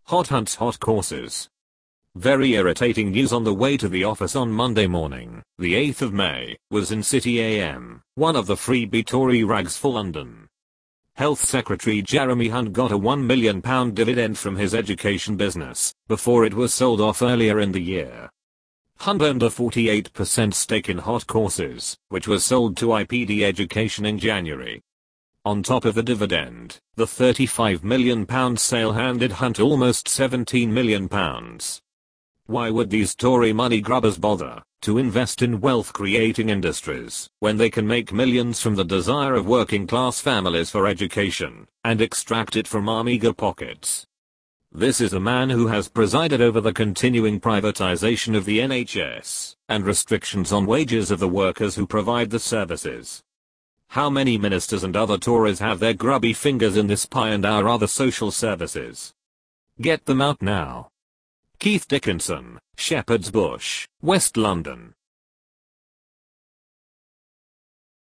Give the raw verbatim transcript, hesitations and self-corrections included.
Hot Hunt's hot courses. Very irritating news on the way to the office on Monday morning, the eighth of May, was in City A M, one of the freebie Tory rags for London. Health Secretary Jeremy Hunt got a one million pound dividend from his education business, before it was sold off earlier in the year. Hunt owned a forty-eight percent stake in Hot Courses, which was sold to I P D Education in January. On top of the dividend, the thirty-five million pound sale handed Hunt almost seventeen million pounds. Why would these Tory money grubbers bother to invest in wealth-creating industries when they can make millions from the desire of working-class families for education and extract it from our meager pockets? This is a man who has presided over the continuing privatization of the N H S and restrictions on wages of the workers who provide the services. How many ministers and other Tories have their grubby fingers in this pie and our other social services? Get them out now. Keith Dickinson, Shepherd's Bush, West London.